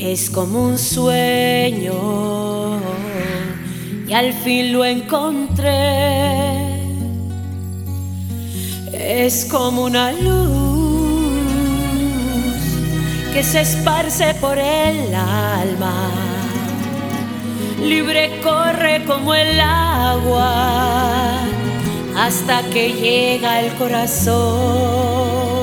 Es como un sueño y al fin lo encontré. Es como una luz que se esparce por el alma, libre corre como el agua hasta que llega al corazón.